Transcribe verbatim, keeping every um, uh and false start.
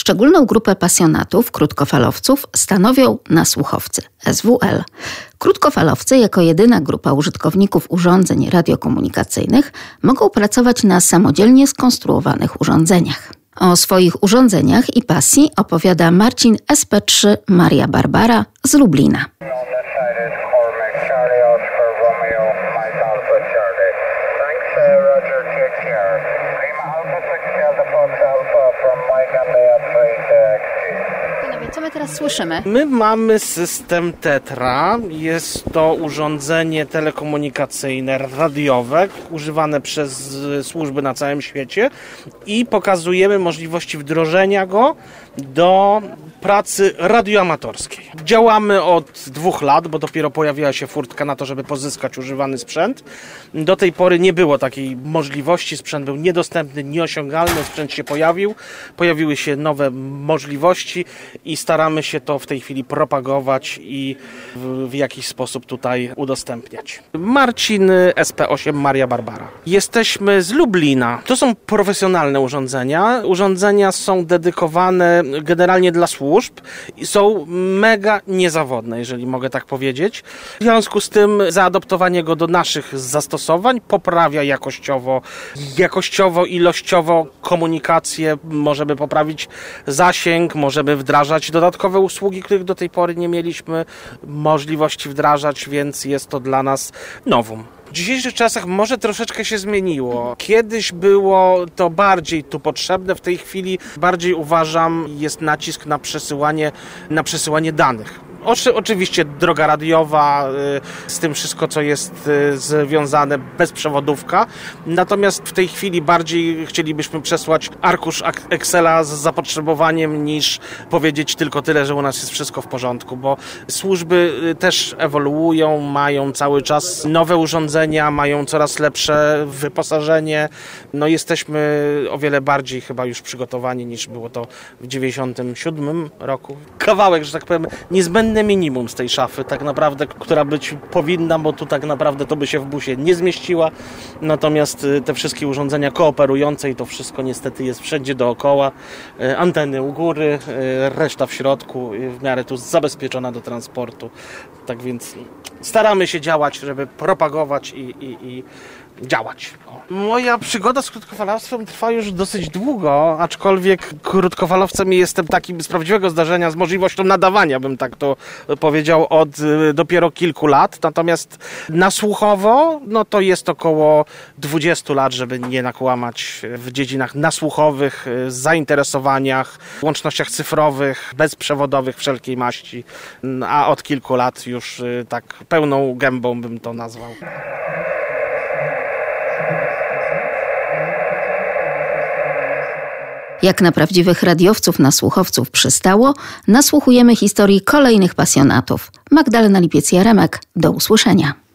Szczególną grupę pasjonatów, krótkofalowców, stanowią nasłuchowcy, S W L. Krótkofalowcy, jako jedyna grupa użytkowników urządzeń radiokomunikacyjnych, mogą pracować na samodzielnie skonstruowanych urządzeniach. O swoich urządzeniach i pasji opowiada Marcin S P trzy Maria Barbara z Lublina. Co my teraz słyszymy? My mamy system Tetra. Jest to urządzenie telekomunikacyjne, radiowe, używane przez służby na całym świecie i pokazujemy możliwości wdrożenia go do pracy radioamatorskiej. Działamy od dwóch lat, bo dopiero pojawiła się furtka na to, żeby pozyskać używany sprzęt. Do tej pory nie było takiej możliwości, sprzęt był niedostępny, nieosiągalny, sprzęt się pojawił, pojawiły się nowe możliwości i staramy się to w tej chwili propagować i w, w jakiś sposób tutaj udostępniać. Marcin S P osiem Maria Barbara. Jesteśmy z Lublina. To są profesjonalne urządzenia. Urządzenia są dedykowane generalnie dla służb i są mega niezawodne, jeżeli mogę tak powiedzieć. W związku z tym zaadoptowanie go do naszych zastosowań poprawia jakościowo, jakościowo, ilościowo komunikację, możemy poprawić zasięg, możemy wdrażać dodatkowe usługi, których do tej pory nie mieliśmy możliwości wdrażać, więc jest to dla nas novum. W dzisiejszych czasach może troszeczkę się zmieniło. Kiedyś było to bardziej tu potrzebne, w tej chwili bardziej uważam jest nacisk na przesyłanie, na przesyłanie danych. Oczywiście droga radiowa, z tym wszystko, co jest związane, bezprzewodówka. Natomiast w tej chwili bardziej chcielibyśmy przesłać arkusz Excela z zapotrzebowaniem, niż powiedzieć tylko tyle, że u nas jest wszystko w porządku, bo służby też ewoluują, mają cały czas nowe urządzenia, mają coraz lepsze wyposażenie. No jesteśmy o wiele bardziej chyba już przygotowani, niż było to w dziewięćdziesiątym siódmym roku. Kawałek, że tak powiem, niezbędny minimum z tej szafy, tak naprawdę, która być powinna, bo tu tak naprawdę to by się w busie nie zmieściła. Natomiast te wszystkie urządzenia kooperujące i to wszystko niestety jest wszędzie dookoła. Anteny u góry, reszta w środku, w miarę tu zabezpieczona do transportu. Tak więc staramy się działać, żeby propagować i, i, i działać. Moja przygoda z krótkofalowstwem trwa już dosyć długo, aczkolwiek krótkofalowcem jestem takim z prawdziwego zdarzenia, z możliwością nadawania, bym tak to powiedział, od dopiero kilku lat. Natomiast nasłuchowo, no to jest około dwudziestu lat, żeby nie nakłamać, w dziedzinach nasłuchowych, zainteresowaniach, łącznościach cyfrowych, bezprzewodowych wszelkiej maści, a od kilku lat już tak pełną gębą bym to nazwał. Jak na prawdziwych radiowców nasłuchowców przystało, nasłuchujemy historii kolejnych pasjonatów. Magdalena Lipiec-Jaremek, do usłyszenia.